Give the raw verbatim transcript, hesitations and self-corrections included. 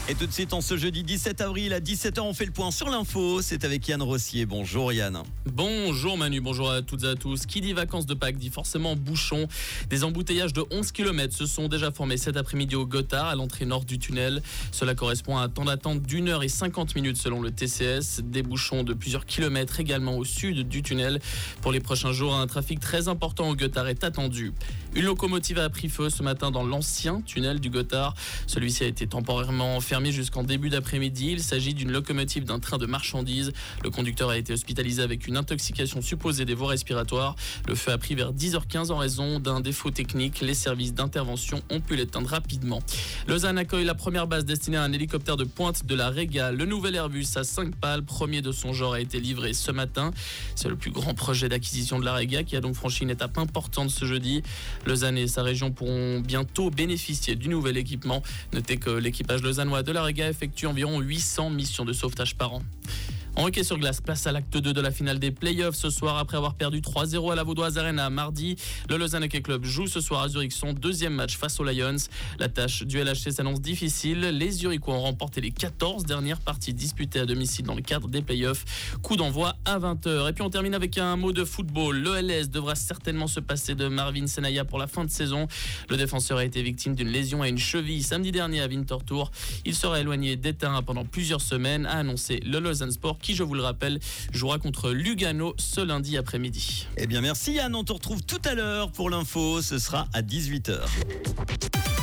Et tout de suite, en ce jeudi dix-sept avril à dix-sept heures, on fait le point sur l'info. C'est avec Yann Rossier. Bonjour Yann. Bonjour Manu, bonjour à toutes et à tous. Qui dit vacances de Pâques dit forcément bouchon. Des embouteillages de onze kilomètres se sont déjà formés cet après-midi au Gothard, à l'entrée nord du tunnel. Cela correspond à un temps d'attente d'une heure et cinquante minutes selon le T C S. Des bouchons de plusieurs kilomètres également au sud du tunnel. Pour les prochains jours, un trafic très important au Gothard est attendu. Une locomotive a pris feu ce matin dans l'ancien tunnel du Gothard. Celui-ci a été temporairement fermé jusqu'en début d'après-midi. Il s'agit d'une locomotive d'un train de marchandises. Le conducteur a été hospitalisé avec une intoxication supposée des voies respiratoires. Le feu a pris vers dix heures quinze en raison d'un défaut technique. Les services d'intervention ont pu l'éteindre rapidement. Lausanne accueille la première base destinée à un hélicoptère de pointe de la Rega. Le nouvel Airbus à cinq pales, premier de son genre, a été livré ce matin. C'est le plus grand projet d'acquisition de la Rega qui a donc franchi une étape importante ce jeudi. Lausanne et sa région pourront bientôt bénéficier du nouvel équipement. Notez que l'équipage lausannois de la Rega effectue environ huit cents missions de sauvetage par an. En hockey sur glace, place à l'acte deux de la finale des playoffs ce soir. Après avoir perdu trois zéro à la Vaudoise Arena mardi, le Lausanne Hockey Club joue ce soir à Zurich son deuxième match face aux Lions. La tâche du L H C s'annonce difficile. Les Zurichois ont remporté les quatorze dernières parties disputées à domicile dans le cadre des playoffs. Coup d'envoi à vingt heures. Et puis on termine avec un mot de football. L'O L S devra certainement se passer de Marvin Senaya pour la fin de saison. Le défenseur a été victime d'une lésion à une cheville samedi dernier à Winterthur. Il sera éloigné des terrains pendant plusieurs semaines, a annoncé le Lausanne Sport, qui, je vous le rappelle, jouera contre Lugano ce lundi après-midi. Eh bien merci Yann, on te retrouve tout à l'heure pour l'info, ce sera à dix-huit heures.